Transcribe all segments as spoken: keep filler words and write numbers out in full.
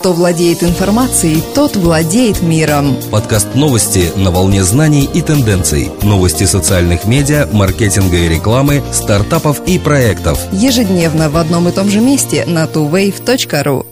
Кто владеет информацией, тот владеет миром. Подкаст новости на волне знаний и тенденций. Новости социальных медиа, маркетинга и рекламы, стартапов и проектов. Ежедневно в одном и том же месте на ту вейв точка ру.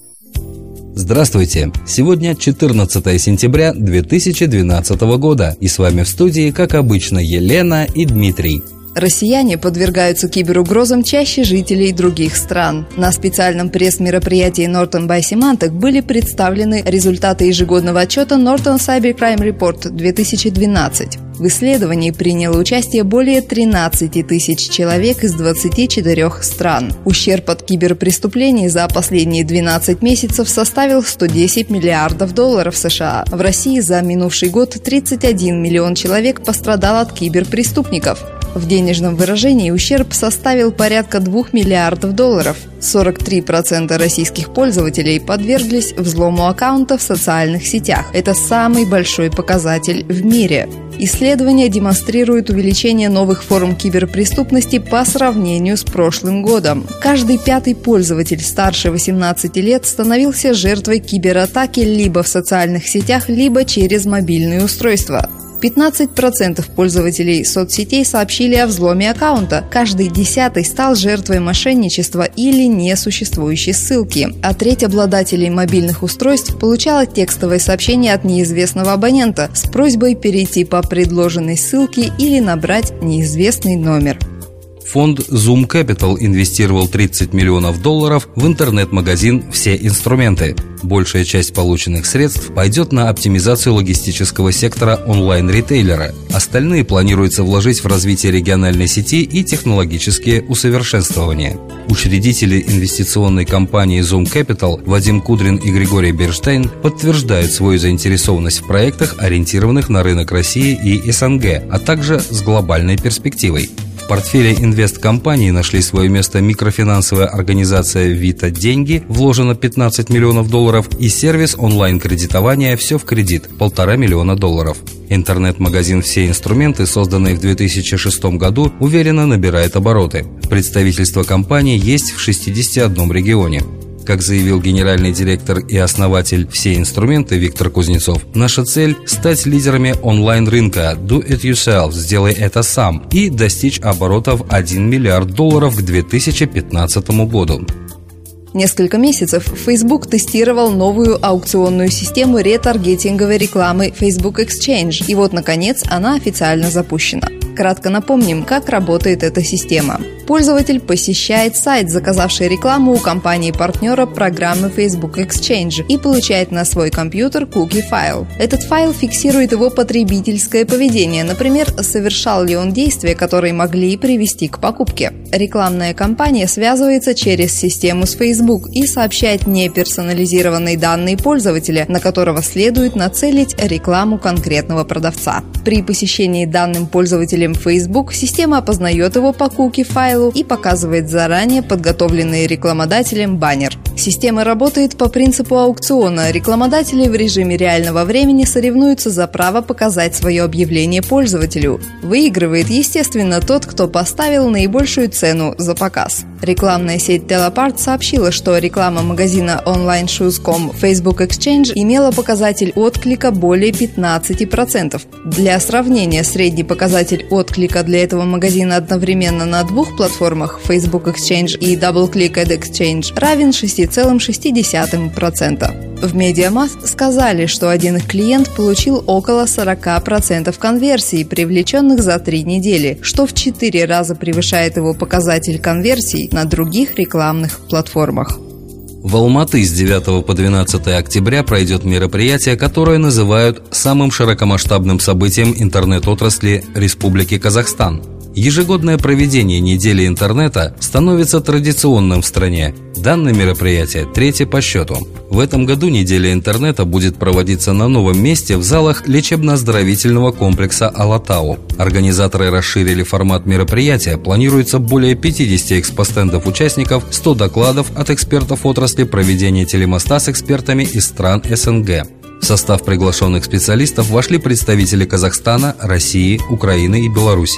Здравствуйте! Сегодня четырнадцатое сентября две тысячи двенадцатого года, и с вами в студии, как обычно, Елена и Дмитрий. Россияне подвергаются киберугрозам чаще жителей других стран. На специальном пресс-мероприятии Norton by Symantec были представлены результаты ежегодного отчета Norton Cybercrime Report две тысячи двенадцать. В исследовании приняло участие более тринадцати тысяч человек из двадцати четырёх стран. Ущерб от киберпреступлений за последние двенадцать месяцев составил сто десять миллиардов долларов США. В России за минувший год тридцать один миллион человек пострадал от киберпреступников. В денежном выражении ущерб составил порядка двух миллиардов долларов. сорок три процента российских пользователей подверглись взлому аккаунта в социальных сетях. Это самый большой показатель в мире. Исследования демонстрируют увеличение новых форм киберпреступности по сравнению с прошлым годом. Каждый пятый пользователь старше восемнадцати лет становился жертвой кибератаки либо в социальных сетях, либо через мобильные устройства. пятнадцать процентов пользователей соцсетей сообщили о взломе аккаунта. Каждый десятый стал жертвой мошенничества или несуществующей ссылки. А треть обладателей мобильных устройств получала текстовое сообщение от неизвестного абонента с просьбой перейти по предложенной ссылке или набрать неизвестный номер. Фонд Zoom Capital инвестировал тридцать миллионов долларов в интернет-магазин «Все инструменты». Большая часть полученных средств пойдет на оптимизацию логистического сектора онлайн-ритейлера. Остальные планируется вложить в развитие региональной сети и технологические усовершенствования. Учредители инвестиционной компании Zoom Capital Вадим Кудрин и Григорий Берштейн подтверждают свою заинтересованность в проектах, ориентированных на рынок России и эс эн гэ, а также с глобальной перспективой. В портфеле инвесткомпании нашли свое место микрофинансовая организация «Вита Деньги», вложено пятнадцать миллионов долларов, и сервис онлайн-кредитования «Все в кредит» – полтора миллиона долларов. Интернет-магазин «Все инструменты», созданный в две тысячи шестом году, уверенно набирает обороты. Представительство компании есть в шестидесяти одном регионе. Как заявил генеральный директор и основатель «Все инструменты» Виктор Кузнецов, наша цель – стать лидерами онлайн-рынка «Do it yourself», «Сделай это сам» и достичь оборотов один миллиард долларов к две тысячи пятнадцатому году. Несколько месяцев Facebook тестировал новую аукционную систему ретаргетинговой рекламы Facebook Exchange, и вот, наконец, она официально запущена. Кратко напомним, как работает эта система. Пользователь посещает сайт, заказавший рекламу у компании-партнера программы Facebook Exchange, и получает на свой компьютер куки-файл. Этот файл фиксирует его потребительское поведение, например, совершал ли он действия, которые могли привести к покупке. Рекламная кампания связывается через систему с Facebook и сообщает неперсонализированные данные пользователя, на которого следует нацелить рекламу конкретного продавца. При посещении данным пользователем Facebook система опознает его по куки-файлу и показывает заранее подготовленный рекламодателем баннер. Система работает по принципу аукциона. Рекламодатели в режиме реального времени соревнуются за право показать свое объявление пользователю. Выигрывает, естественно, тот, кто поставил наибольшую цену за показ. Рекламная сеть Телапарт сообщила, что реклама магазина онлайн шуз точка ком Facebook Exchange имела показатель отклика более пятнадцати процентов. Для сравнения, средний показатель отклика для этого магазина одновременно на двух платформах Facebook Exchange и DoubleClick Ad Exchange равен шести целых шести десятых процента. В MediaMath сказали, что один их клиент получил около сорока процентов конверсий, привлеченных за три недели, что в четыре раза превышает его показатель конверсий на других рекламных платформах. В Алматы с девятого по двенадцатое октября пройдет мероприятие, которое называют самым широкомасштабным событием интернет-отрасли Республики Казахстан. Ежегодное проведение недели интернета становится традиционным в стране. Данное мероприятие третье по счету. В этом году неделя интернета будет проводиться на новом месте в залах лечебно-оздоровительного комплекса Алатау. Организаторы расширили формат мероприятия, планируется более пятидесяти экспостендов участников, сто докладов от экспертов отрасли, проведение телемоста с экспертами из стран эс эн гэ. В состав приглашенных специалистов вошли представители Казахстана, России, Украины и Белоруссии.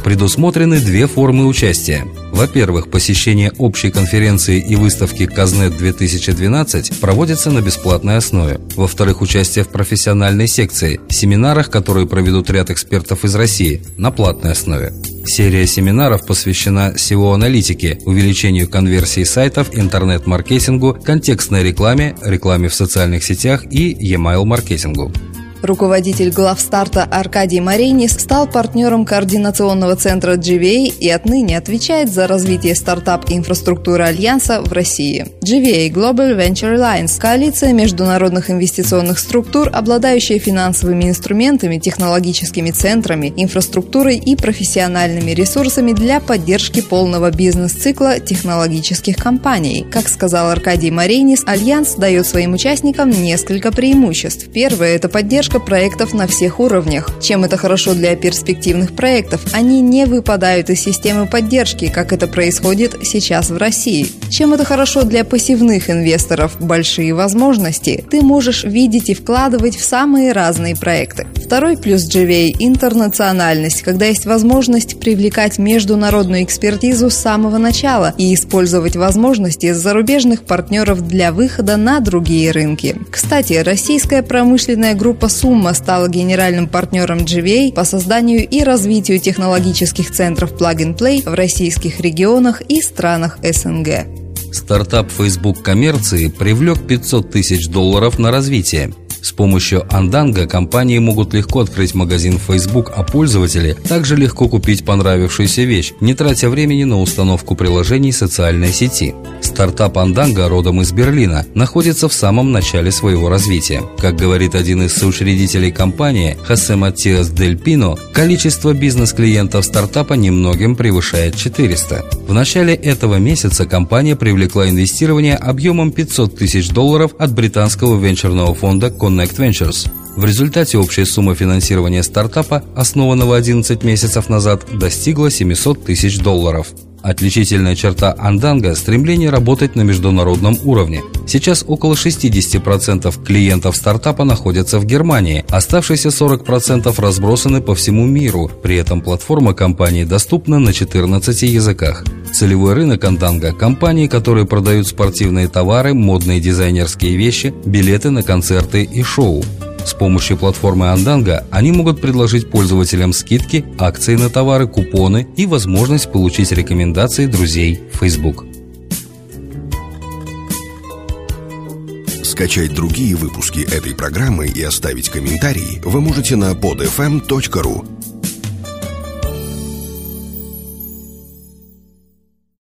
Предусмотрены две формы участия. Во-первых, посещение общей конференции и выставки Казнет две тысячи двенадцать проводится на бесплатной основе. Во-вторых, участие в профессиональной секции, семинарах, которые проведут ряд экспертов из России, на платной основе. Серия семинаров посвящена сео-аналитике, увеличению конверсии сайтов, интернет-маркетингу, контекстной рекламе, рекламе в социальных сетях и e-mail-маркетингу. Руководитель главстарта Аркадий Марейнис стал партнером координационного центра джи ви эй и отныне отвечает за развитие стартап-инфраструктуры Альянса в России. джи ви эй Global Venture Alliance – коалиция международных инвестиционных структур, обладающая финансовыми инструментами, технологическими центрами, инфраструктурой и профессиональными ресурсами для поддержки полного бизнес-цикла технологических компаний. Как сказал Аркадий Марейнис, Альянс дает своим участникам несколько преимуществ. Первое – это поддержка проектов на всех уровнях. Чем это хорошо для перспективных проектов? Они не выпадают из системы поддержки, как это происходит сейчас в России. Чем это хорошо для пассивных инвесторов? Большие возможности. Ты можешь видеть и вкладывать в самые разные проекты. Второй плюс джи ви эй – интернациональность, когда есть возможность привлекать международную экспертизу с самого начала и использовать возможности зарубежных партнеров для выхода на другие рынки. Кстати, российская промышленная группа Summa стала генеральным партнером джи ви эй по созданию и развитию технологических центров Plug and Play в российских регионах и странах эс эн гэ. Стартап Facebook коммерции привлек пятьсот тысяч долларов на развитие. С помощью Andanga компании могут легко открыть магазин в Facebook, а пользователи также легко купить понравившуюся вещь, не тратя времени на установку приложений социальной сети. Стартап Andanga, родом из Берлина, находится в самом начале своего развития. Как говорит один из соучредителей компании, Хосе Матиас Дель Пино, количество бизнес-клиентов стартапа немногим превышает четыреста. В начале этого месяца компания привлекла инвестирование объемом пятьсот тысяч долларов от британского венчурного фонда Connect Ventures. В результате общая сумма финансирования стартапа, основанного одиннадцать месяцев назад, достигла семьсот тысяч долларов. Отличительная черта Andanga – стремление работать на международном уровне. Сейчас около шестьдесят процентов клиентов стартапа находятся в Германии, оставшиеся сорок процентов разбросаны по всему миру. При этом платформа компании доступна на четырнадцати языках. Целевой рынок Andanga – компании, которые продают спортивные товары, модные дизайнерские вещи, билеты на концерты и шоу. С помощью платформы Andanga они могут предложить пользователям скидки, акции на товары, купоны и возможность получить рекомендации друзей в Facebook. Скачать другие выпуски этой программы и оставить комментарии вы можете на под эф эм точка ру.